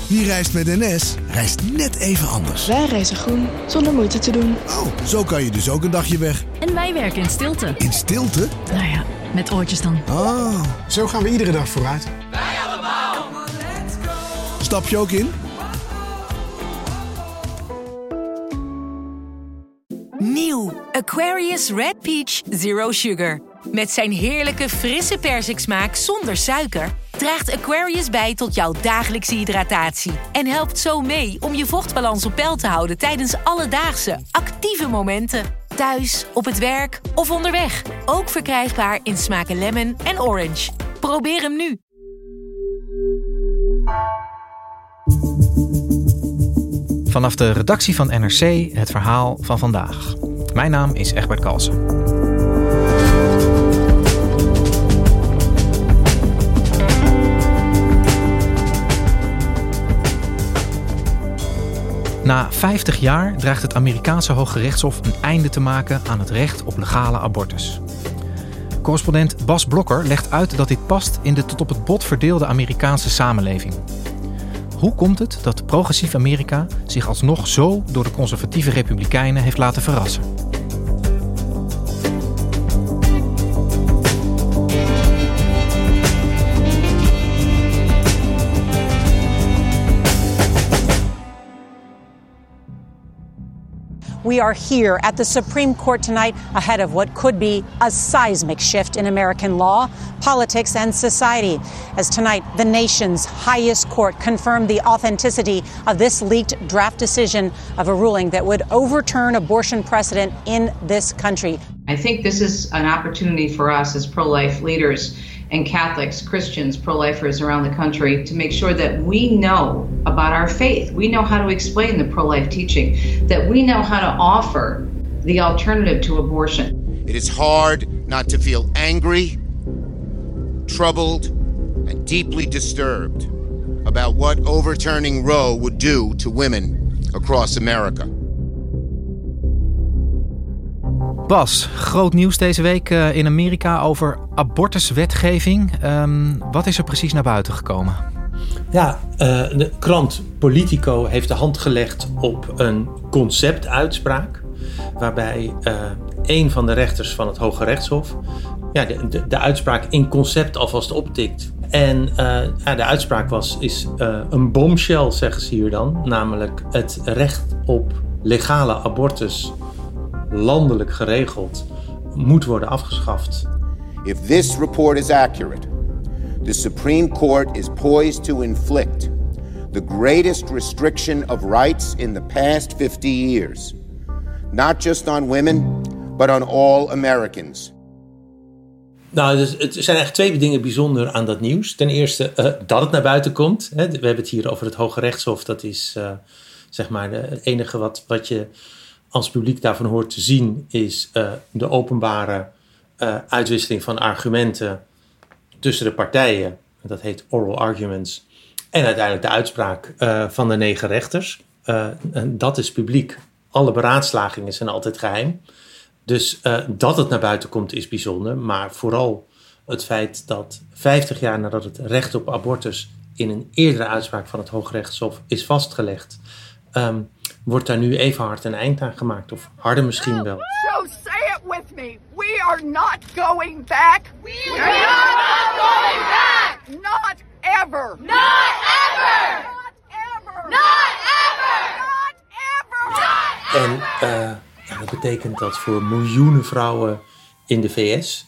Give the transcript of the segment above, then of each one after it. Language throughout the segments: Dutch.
Wie reist met NS, reist net even anders. Wij reizen groen, zonder moeite te doen. Oh, zo kan je dus ook een dagje weg. En wij werken in stilte. In stilte? Nou ja, met oortjes dan. Oh. Zo gaan we iedere dag vooruit. Wij allemaal. Stap je ook in? Nieuw Aquarius Red Peach Zero Sugar. Met zijn heerlijke frisse persiksmaak zonder suiker draagt Aquarius bij tot jouw dagelijkse hydratatie. En helpt zo mee om je vochtbalans op peil te houden tijdens alledaagse, actieve momenten. Thuis, op het werk of onderweg. Ook verkrijgbaar in smaken lemon en orange. Probeer hem nu. Vanaf de redactie van NRC het verhaal van vandaag. Mijn naam is Egbert Kalsen. Na 50 jaar dreigt het Amerikaanse Hoge Rechtshof een einde te maken aan het recht op legale abortus. Correspondent Bas Blokker legt uit dat dit past in de tot op het bot verdeelde Amerikaanse samenleving. Hoe komt het dat progressief Amerika zich alsnog zo door de conservatieve republikeinen heeft laten verrassen? We are here at the Supreme Court tonight ahead of what could be a seismic shift in American law, politics, and society. As tonight, the nation's highest court confirmed the authenticity of this leaked draft decision of a ruling that would overturn abortion precedent in this country. I think this is an opportunity for us as pro-life leaders and Catholics, Christians, pro-lifers around the country to make sure that we know about our faith. We know how to explain the pro-life teaching, that we know how to offer the alternative to abortion. It is hard not to feel angry, troubled, and deeply disturbed about what overturning Roe would do to women across America. Bas, groot nieuws deze week in Amerika over abortuswetgeving. Wat is er precies naar buiten gekomen? Ja, de krant Politico heeft de hand gelegd op een conceptuitspraak. Waarbij een van de rechters van het Hoge Rechtshof de uitspraak in concept alvast optikt. En de uitspraak is een bombshell, zeggen ze hier dan. Namelijk het recht op legale abortus, landelijk geregeld, moet worden afgeschaft. If this report is accurate, the Supreme Court is poised to inflict the greatest restriction of rights in the past 50 years. Not just on women, but on all Americans. Nou, dus het zijn eigenlijk twee dingen bijzonder aan dat nieuws. Ten eerste dat het naar buiten komt. We hebben het hier over het Hoge Rechtshof. Dat is zeg maar het enige wat je als publiek daarvan hoort te zien, is de openbare uitwisseling van argumenten tussen de partijen. Dat heet oral arguments. En uiteindelijk de uitspraak van de 9 rechters. En dat is publiek. Alle beraadslagingen zijn altijd geheim. Dus dat het naar buiten komt is bijzonder. Maar vooral het feit dat 50 jaar nadat het recht op abortus in een eerdere uitspraak van het Hooggerechtshof is vastgelegd, wordt daar nu even hard een eind aan gemaakt. Of harder misschien wel. So say it with me. We are not going back. We are not going back. Not ever. Not ever. Not ever. Not ever. Not ever. En dat betekent dat voor miljoenen vrouwen in de VS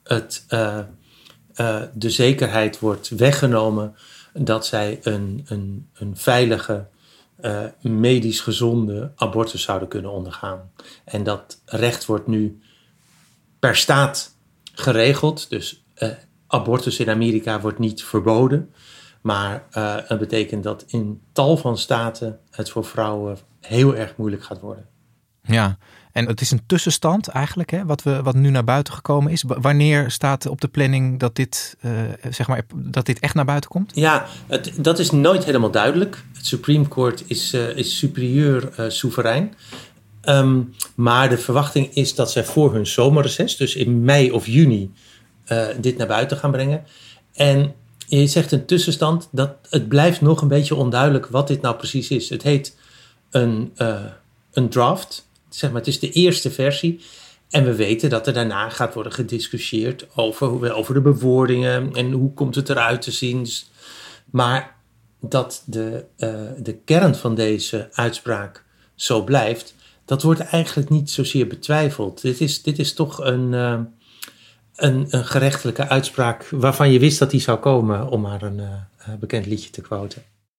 de zekerheid wordt weggenomen dat zij een veilige, medisch gezonde abortus zouden kunnen ondergaan. En dat recht wordt nu per staat geregeld. Dus abortus in Amerika wordt niet verboden. Maar het betekent dat in tal van staten het voor vrouwen heel erg moeilijk gaat worden. Ja, en het is een tussenstand eigenlijk, hè, wat nu naar buiten gekomen is. Wanneer staat op de planning dat dit echt naar buiten komt? Ja, dat is nooit helemaal duidelijk. Het Supreme Court is superieur soeverein. Maar de verwachting is dat zij voor hun zomerreces, dus in mei of juni, dit naar buiten gaan brengen. En je zegt een tussenstand, dat het blijft nog een beetje onduidelijk wat dit nou precies is. Het heet een draft, zeg maar, het is de eerste versie. En we weten dat er daarna gaat worden gediscussieerd over de bewoordingen en hoe komt het eruit te zien. Maar dat de kern van deze uitspraak zo blijft, dat wordt eigenlijk niet zozeer betwijfeld. Dit is toch een gerechtelijke uitspraak waarvan je wist dat die zou komen, om maar een bekend liedje te quoten.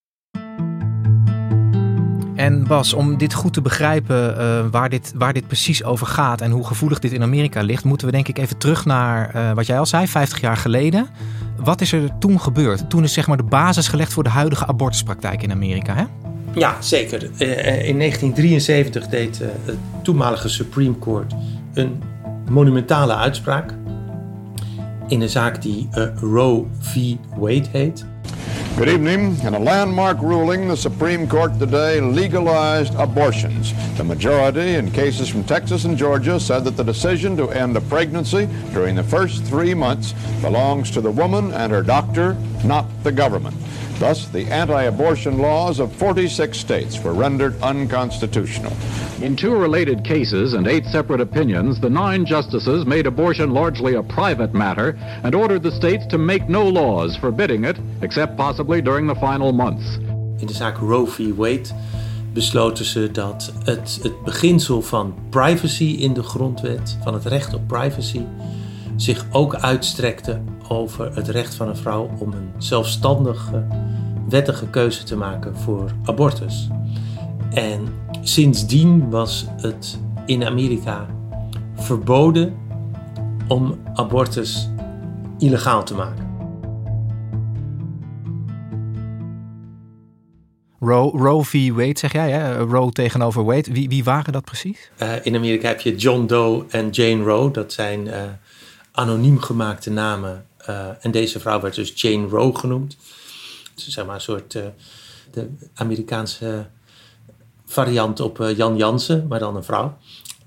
En Bas, om dit goed te begrijpen waar dit precies over gaat en hoe gevoelig dit in Amerika ligt, moeten we denk ik even terug naar wat jij al zei, 50 jaar geleden. Wat is er toen gebeurd? Toen is zeg maar de basis gelegd voor de huidige abortuspraktijk in Amerika, hè? Ja, zeker. In 1973 deed het toenmalige Supreme Court een monumentale uitspraak in een zaak die Roe v. Wade heet. Good evening. In a landmark ruling, the Supreme Court today legalized abortions. The majority in cases from Texas and Georgia said that the decision to end a pregnancy during the first 3 months belongs to the woman and her doctor, not the government. Thus, the anti-abortion laws of 46 states were rendered unconstitutional. In 2 related cases and 8 separate opinions, the 9 justices made abortion largely a private matter and ordered the states to make no laws forbidding it, except possibly during the final months. In de zaak Roe v. Wade besloten ze dat het beginsel van privacy in de grondwet, van het recht op privacy, zich ook uitstrekte over het recht van een vrouw om een zelfstandige, wettige keuze te maken voor abortus. En sindsdien was het in Amerika verboden om abortus illegaal te maken. Roe v. Wade, zeg jij, hè? Roe tegenover Wade. Wie waren dat precies? In Amerika heb je John Doe en Jane Roe. Dat zijn anoniem gemaakte namen. En deze vrouw werd dus Jane Roe genoemd. Dus zeg maar een soort de Amerikaanse variant op Jan Jansen, maar dan een vrouw.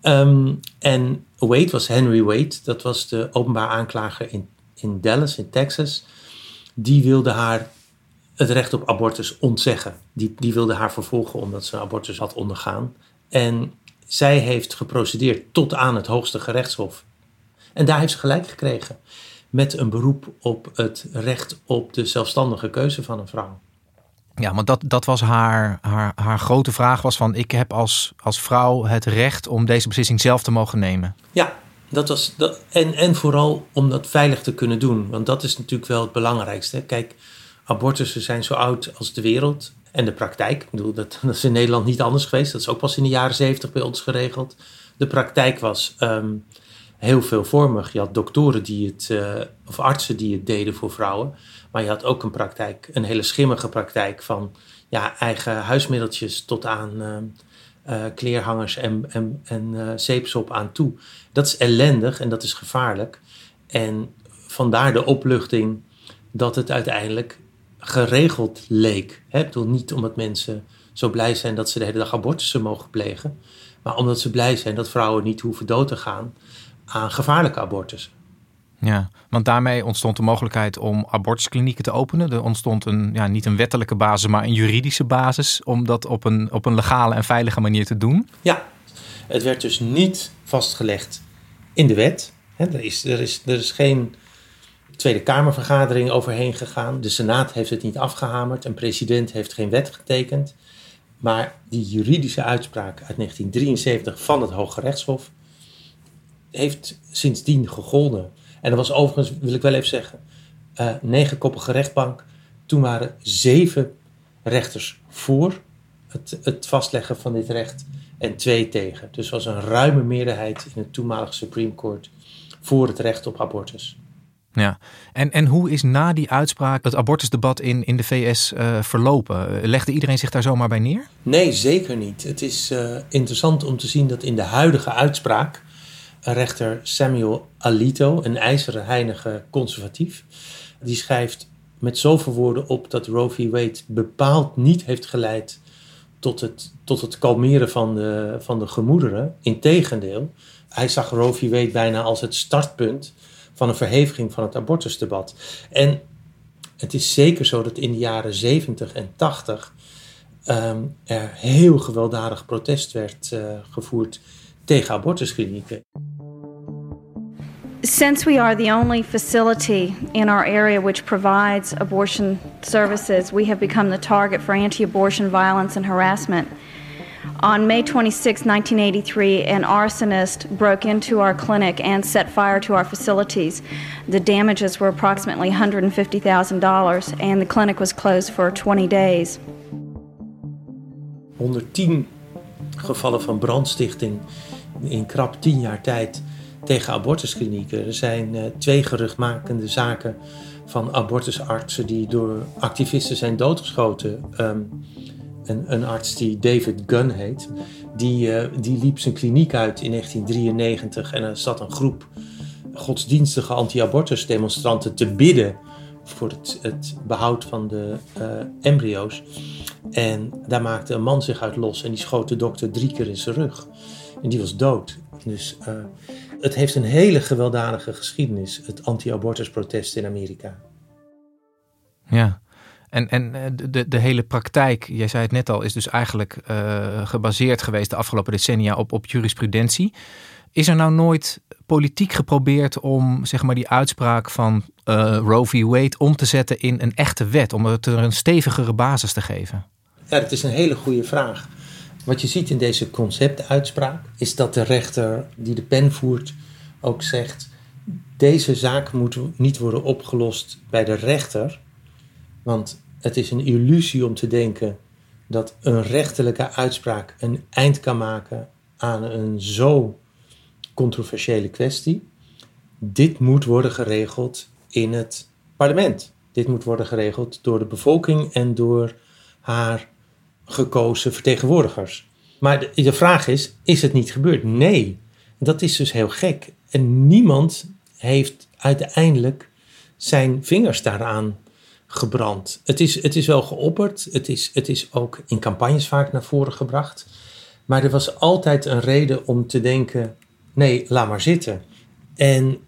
En Wade was Henry Wade. Dat was de openbaar aanklager in Dallas, in Texas. Die wilde haar het recht op abortus ontzeggen. Die wilde haar vervolgen omdat ze een abortus had ondergaan. En zij heeft geprocedeerd tot aan het hoogste gerechtshof. En daar heeft ze gelijk gekregen. Met een beroep op het recht op de zelfstandige keuze van een vrouw. Ja, maar dat was haar grote vraag was van, ik heb als vrouw het recht om deze beslissing zelf te mogen nemen. Ja, dat was dat. En vooral om dat veilig te kunnen doen. Want dat is natuurlijk wel het belangrijkste. Kijk, abortussen zijn zo oud als de wereld. En de praktijk, ik bedoel, dat is in Nederland niet anders geweest. Dat is ook pas in de jaren 70 bij ons geregeld. De praktijk was heel veelvormig. Je had doktoren of artsen die het deden voor vrouwen. Maar je had ook een praktijk, een hele schimmige praktijk van eigen huismiddeltjes tot aan kleerhangers en zeepsop aan toe. Dat is ellendig en dat is gevaarlijk. En vandaar de opluchting dat het uiteindelijk geregeld leek. Ik bedoel, niet omdat mensen zo blij zijn dat ze de hele dag abortussen mogen plegen, maar omdat ze blij zijn dat vrouwen niet hoeven dood te gaan aan gevaarlijke abortussen. Ja, want daarmee ontstond de mogelijkheid om abortusklinieken te openen. Er ontstond niet een wettelijke basis, maar een juridische basis om dat op een legale en veilige manier te doen. Ja, het werd dus niet vastgelegd in de wet. Er is geen Tweede Kamervergadering overheen gegaan. De Senaat heeft het niet afgehamerd. Een president heeft geen wet getekend. Maar die juridische uitspraak uit 1973 van het Hoge Rechtshof heeft sindsdien gegolden. En dat was overigens, wil ik wel even zeggen, 9-koppige rechtbank. Toen waren 7 rechters voor het vastleggen van dit recht en 2 tegen. Dus er was een ruime meerderheid in het toenmalige Supreme Court voor het recht op abortus. Ja, en hoe is na die uitspraak het abortusdebat in de VS verlopen? Legde iedereen zich daar zomaar bij neer? Nee, zeker niet. Het is interessant om te zien dat in de huidige uitspraak rechter Samuel Alito, een ijzeren heinige conservatief, die schrijft met zoveel woorden op dat Roe v. Wade bepaald niet heeft geleid tot het kalmeren van de gemoederen. Integendeel, hij zag Roe v. Wade bijna als het startpunt van een verheviging van het abortusdebat. En het is zeker zo dat in de jaren 70 en 80 er heel gewelddadig protest werd gevoerd tegen abortusklinieken. Since we are the only facility in our area which provides abortion services, we have become the target for anti-abortion violence and harassment. On May 26, 1983, an arsonist broke into our clinic and set fire to our facilities. The damages were approximately $150,000 and the clinic was closed for 20 days. 110 gevallen van brandstichting in krap 10 jaar tijd tegen abortusklinieken. Er zijn 2 geruchtmakende zaken van abortusartsen die door activisten zijn doodgeschoten. Een arts die David Gunn heet, die liep zijn kliniek uit in 1993 en er zat een groep godsdienstige anti-abortus demonstranten te bidden voor het behoud van de embryo's. En daar maakte een man zich uit los en die schoot de dokter 3 keer in zijn rug. En die was dood. Dus het heeft een hele gewelddadige geschiedenis, het anti-abortusprotest in Amerika. Ja. En de hele praktijk, jij zei het net al, is dus eigenlijk gebaseerd geweest de afgelopen decennia op jurisprudentie. Is er nou nooit politiek geprobeerd om zeg maar die uitspraak van Roe v. Wade om te zetten in een echte wet, om het er een stevigere basis te geven? Ja, dat is een hele goede vraag. Wat je ziet in deze conceptuitspraak is dat de rechter die de pen voert ook zegt: deze zaak moet niet worden opgelost bij de rechter, want het is een illusie om te denken dat een rechterlijke uitspraak een eind kan maken aan een zo controversiële kwestie. Dit moet worden geregeld in het parlement. Dit moet worden geregeld door de bevolking en door haar gekozen vertegenwoordigers. Maar de vraag is het niet gebeurd? Nee, dat is dus heel gek. En niemand heeft uiteindelijk zijn vingers daaraan gebrand. Het is wel geopperd. Het is ook in campagnes vaak naar voren gebracht. Maar er was altijd een reden om te denken: nee, laat maar zitten. En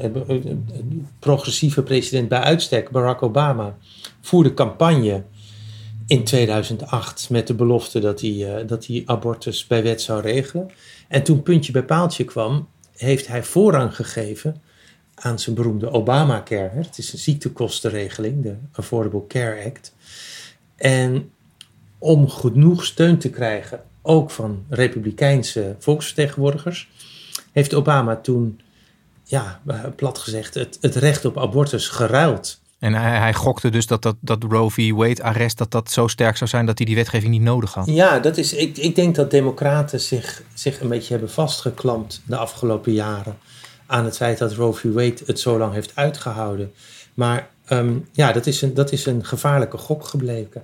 progressieve president bij uitstek, Barack Obama, voerde campagne in 2008 met de belofte dat hij abortus bij wet zou regelen. En toen puntje bij paaltje kwam, heeft hij voorrang gegeven aan zijn beroemde Obamacare. Het is een ziektekostenregeling, de Affordable Care Act. En om genoeg steun te krijgen, ook van republikeinse volksvertegenwoordigers, heeft Obama toen, plat gezegd, het recht op abortus geruild. En hij gokte dus dat Roe v. Wade arrest dat zo sterk zou zijn dat hij die wetgeving niet nodig had. Ja, ik denk dat democraten zich een beetje hebben vastgeklampt de afgelopen jaren aan het feit dat Roe v. Wade het zo lang heeft uitgehouden. Maar dat is een gevaarlijke gok gebleken.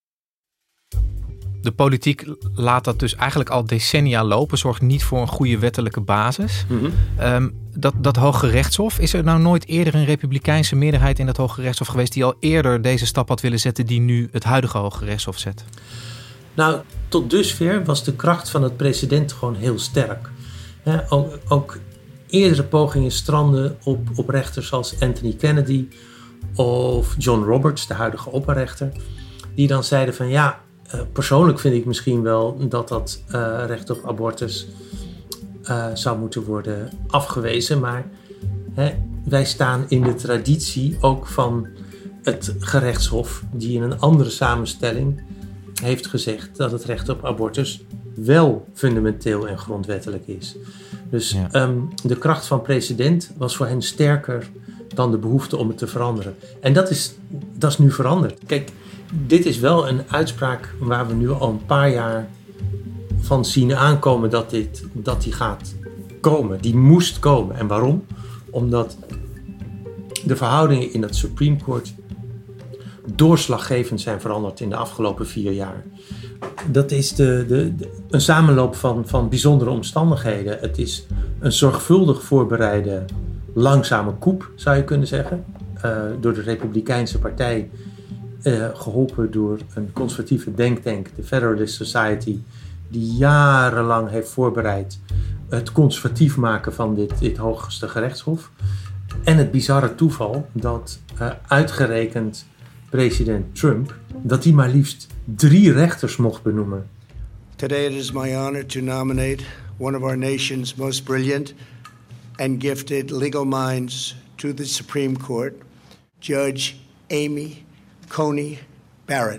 De politiek laat dat dus eigenlijk al decennia lopen, zorgt niet voor een goede wettelijke basis. Mm-hmm. Dat Hoge Rechtshof, is er nou nooit eerder een republikeinse meerderheid in dat Hoge Rechtshof geweest die al eerder deze stap had willen zetten die nu het huidige Hoge Rechtshof zet? Nou, tot dusver was de kracht van het precedent gewoon heel sterk. Ook eerdere pogingen stranden op rechters als Anthony Kennedy of John Roberts, de huidige opperrechter, die dan zeiden van persoonlijk vind ik misschien wel dat recht op abortus zou moeten worden afgewezen. Maar wij staan in de traditie ook van het gerechtshof, die in een andere samenstelling heeft gezegd dat het recht op abortus wel fundamenteel en grondwettelijk is. Dus de kracht van precedent was voor hen sterker dan de behoefte om het te veranderen. En dat is nu veranderd. Kijk, dit is wel een uitspraak waar we nu al een paar jaar van zien aankomen dat die gaat komen. Die moest komen. En waarom? Omdat de verhoudingen in het Supreme Court doorslaggevend zijn veranderd in de afgelopen 4 jaar. Dat is een samenloop van bijzondere omstandigheden. Het is een zorgvuldig voorbereide langzame coup, zou je kunnen zeggen. Door de Republikeinse Partij, geholpen door een conservatieve denktank, de Federalist Society, die jarenlang heeft voorbereid het conservatief maken van dit hoogste gerechtshof. En het bizarre toeval dat uitgerekend president Trump dat hij maar liefst 3 rechters mocht benoemen. Today it is my honor to nominate one of our nation's most brilliant and gifted legal minds to the Supreme Court, Judge Amy Coney Barrett.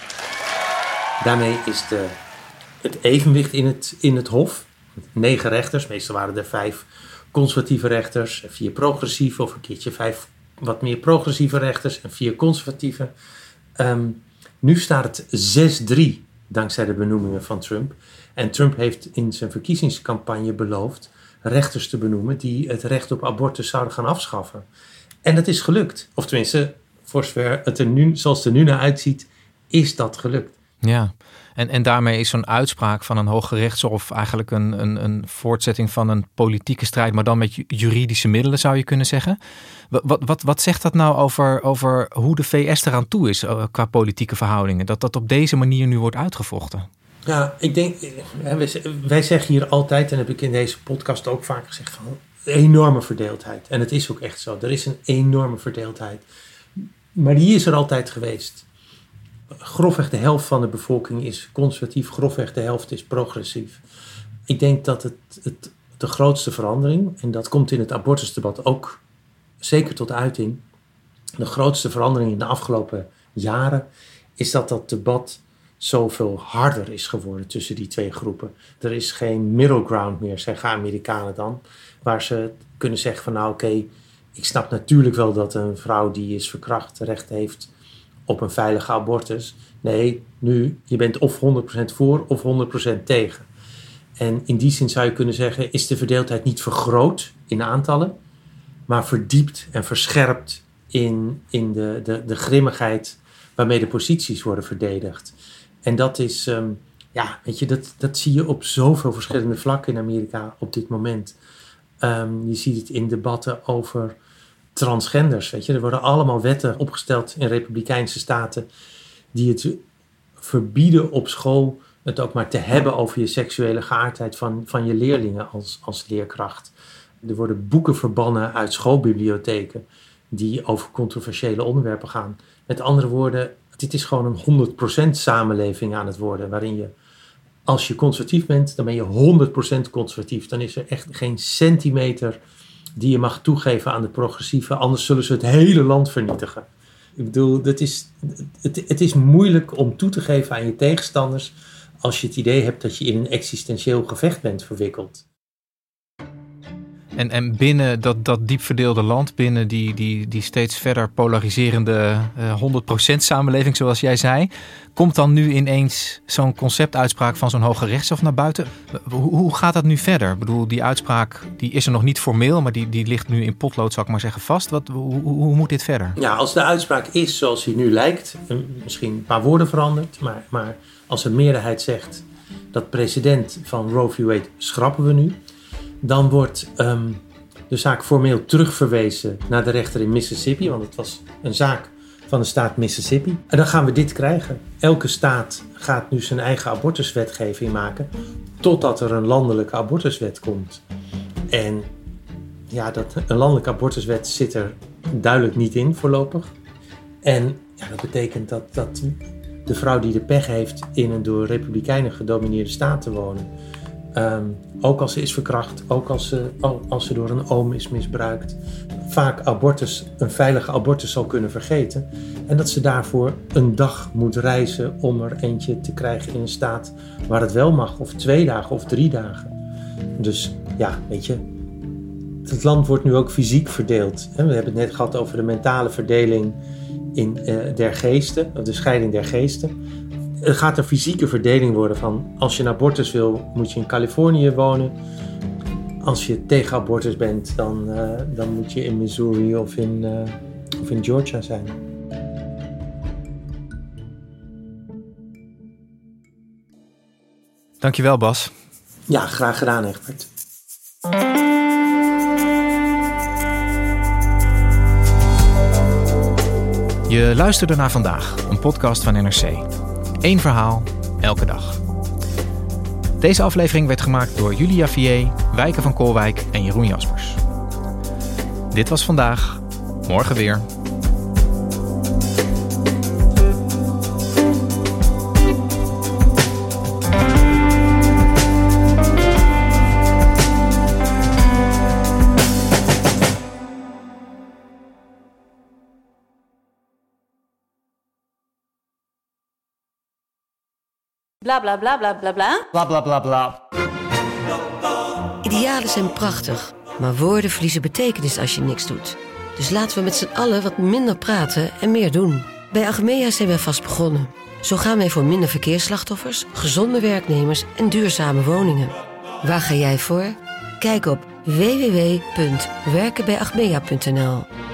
Daarmee is het evenwicht in het Hof. 9 rechters, meestal waren er 5 conservatieve rechters, 4 progressieve of een keertje 5 wat meer progressieve rechters en 4 conservatieve. Nu staat het 6-3 dankzij de benoemingen van Trump. En Trump heeft in zijn verkiezingscampagne beloofd rechters te benoemen die het recht op abortus zouden gaan afschaffen. En dat is gelukt. Of tenminste, voor zover het er nu, zoals het er nu naar uitziet, is dat gelukt. Ja, en daarmee is zo'n uitspraak van een Hooggerechtshof eigenlijk een voortzetting van een politieke strijd, maar dan met juridische middelen, zou je kunnen zeggen. Wat zegt dat nou over hoe de VS eraan toe is qua politieke verhoudingen? Dat op deze manier nu wordt uitgevochten? Ja, ik denk, wij zeggen hier altijd, en heb ik in deze podcast ook vaak gezegd, van enorme verdeeldheid. En het is ook echt zo. Er is een enorme verdeeldheid. Maar die is er altijd geweest. Grofweg de helft van de bevolking is conservatief, grofweg de helft is progressief. Ik denk dat de grootste verandering, en dat komt in het abortusdebat ook zeker tot uiting, de grootste verandering in de afgelopen jaren is dat debat zoveel harder is geworden tussen die 2 groepen. Er is geen middle ground meer, zeggen Amerikanen dan, waar ze kunnen zeggen van nou oké, ik snap natuurlijk wel dat een vrouw die is verkracht recht heeft op een veilige abortus. Nee, nu, je bent of 100% voor of 100% tegen. En in die zin zou je kunnen zeggen, is de verdeeldheid niet vergroot in aantallen, maar verdiept en verscherpt in de grimmigheid waarmee de posities worden verdedigd. En dat is, dat zie je op zoveel verschillende vlakken in Amerika op dit moment. Je ziet het in debatten over transgenders. Weet je. Er worden allemaal wetten opgesteld in republikeinse staten die het verbieden op school het ook maar te hebben over je seksuele geaardheid van je leerlingen als leerkracht. Er worden boeken verbannen uit schoolbibliotheken die over controversiële onderwerpen gaan. Met andere woorden, dit is gewoon een 100% samenleving aan het worden, waarin je, als je conservatief bent, dan ben je 100% conservatief. Dan is er echt geen centimeter die je mag toegeven aan de progressieven, anders zullen ze het hele land vernietigen. Ik bedoel, het is moeilijk om toe te geven aan je tegenstanders als je het idee hebt dat je in een existentieel gevecht bent verwikkeld. En binnen dat diep verdeelde land, binnen die steeds verder polariserende 100% samenleving, zoals jij zei, komt dan nu ineens zo'n conceptuitspraak van zo'n Hooggerechtshof naar buiten? Hoe gaat dat nu verder? Ik bedoel, die uitspraak die is er nog niet formeel, maar die ligt nu in potlood, zou ik maar zeggen, vast. Hoe moet dit verder? Ja, als de uitspraak is zoals die nu lijkt, misschien een paar woorden veranderd, maar als een meerderheid zegt dat precedent van Roe v. Wade schrappen we nu, dan wordt de zaak formeel terugverwezen naar de rechter in Mississippi, want het was een zaak van de staat Mississippi. En dan gaan we dit krijgen. Elke staat gaat nu zijn eigen abortuswetgeving maken, totdat er een landelijke abortuswet komt. En ja, een landelijke abortuswet zit er duidelijk niet in voorlopig. En ja, dat betekent dat de vrouw die de pech heeft in een door republikeinen gedomineerde staat te wonen, ook als ze is verkracht, ook als ze door een oom is misbruikt, vaak een veilige abortus zal kunnen vergeten. En dat ze daarvoor een dag moet reizen om er eentje te krijgen in een staat waar het wel mag, of 2 dagen of 3 dagen. Dus ja, weet je, het land wordt nu ook fysiek verdeeld. We hebben het net gehad over de mentale verdeling der geesten, of de scheiding der geesten. Er gaat een fysieke verdeling worden van, als je een abortus wil, moet je in Californië wonen. Als je tegen abortus bent, dan moet je in Missouri of in Georgia zijn. Dankjewel, Bas. Ja, graag gedaan, Egbert. Je luisterde naar Vandaag, een podcast van NRC. 1 verhaal, elke dag. Deze aflevering werd gemaakt door Julia Vier, Wijken van Koolwijk en Jeroen Jaspers. Dit was Vandaag, morgen weer. Bla bla bla bla bla bla. Bla bla bla bla. Idealen zijn prachtig, maar woorden verliezen betekenis als je niks doet. Dus laten we met z'n allen wat minder praten en meer doen. Bij Achmea zijn wij vast begonnen. Zo gaan wij voor minder verkeersslachtoffers, gezonde werknemers en duurzame woningen. Waar ga jij voor? Kijk op www.werkenbijachmea.nl.